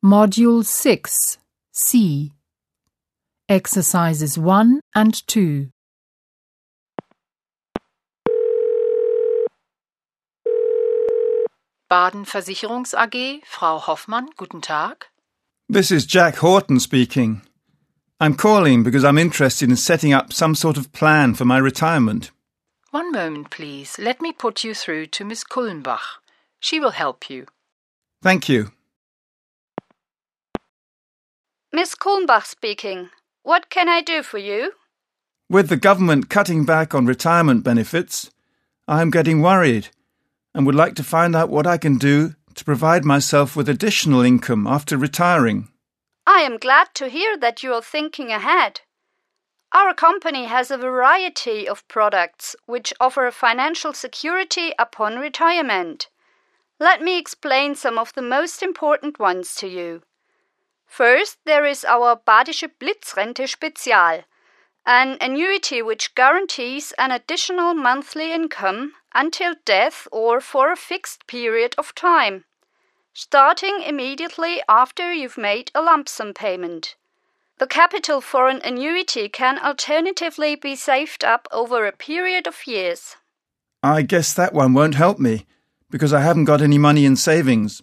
Module 6, C. Exercises 1 and 2. Baden Versicherungs AG, Frau Hoffmann, guten Tag. This is Jack Horton speaking. I'm calling because I'm interested in setting up some sort of plan for my retirement. One moment, please. Let me put you through to Miss Kullenbach. She will help you. Thank you. Miss Kullenbach speaking. What can I do for you? With the government cutting back on retirement benefits, I'm getting worried and would like to find out what I can do to provide myself with additional income after retiring. I am glad to hear that you are thinking ahead. Our company has a variety of products which offer financial security upon retirement. Let me explain some of the most important ones to you. First, there is our Badische Blitzrente Spezial, an annuity which guarantees an additional monthly income until death or for a fixed period of time, starting immediately after you've made a lump sum payment. The capital for an annuity can alternatively be saved up over a period of years. I guess that one won't help me because I haven't got any money in savings.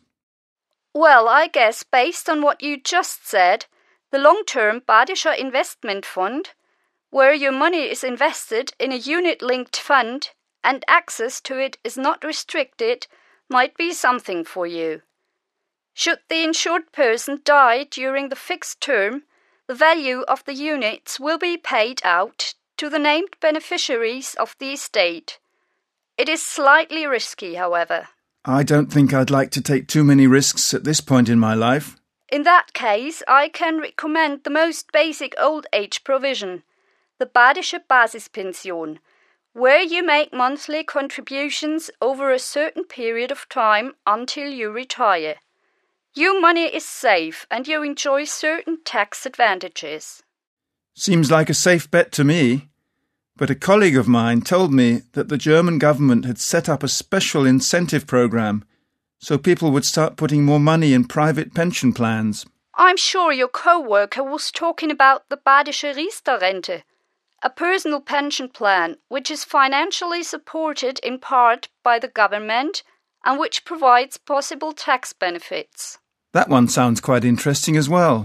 Well, I guess based on what you just said, the long-term Badischer Investment Fund, where your money is invested in a unit-linked fund and access to it is not restricted, might be something for you. Should the insured person die during the fixed term, the value of the units will be paid out to the named beneficiaries of the estate. It is slightly risky, however. I don't think I'd like to take too many risks at this point in my life. In that case, I can recommend the most basic old age provision, the Badische Basispension, where you make monthly contributions over a certain period of time until you retire. Your money is safe and you enjoy certain tax advantages. Seems like a safe bet to me. But a colleague of mine told me that the German government had set up a special incentive program so people would start putting more money in private pension plans. I'm sure your co-worker was talking about the Badische Riester-Rente, a personal pension plan which is financially supported in part by the government and which provides possible tax benefits. That one sounds quite interesting as well.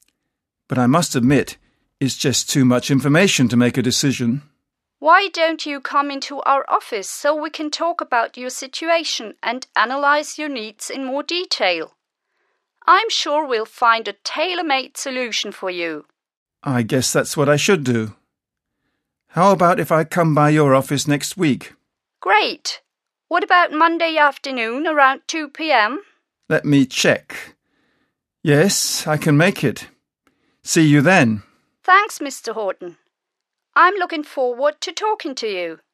But I must admit, it's just too much information to make a decision. Why don't you come into our office so we can talk about your situation and analyze your needs in more detail? I'm sure we'll find a tailor-made solution for you. I guess that's what I should do. How about if I come by your office next week? Great. What about Monday afternoon around 2 p.m? Let me check. Yes, I can make it. See you then. Thanks, Mr. Horton. I'm looking forward to talking to you.